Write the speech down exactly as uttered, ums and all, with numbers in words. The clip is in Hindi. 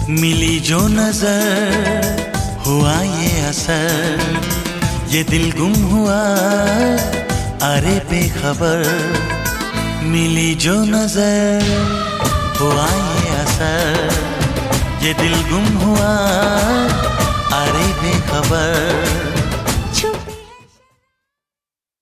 मिली जो नजर हुआ ये असर, ये दिल गुम हुआ अरे बेखबर। मिली जो नजर हुआ ये असर, ये दिल गुम हुआ अरे बेखबर।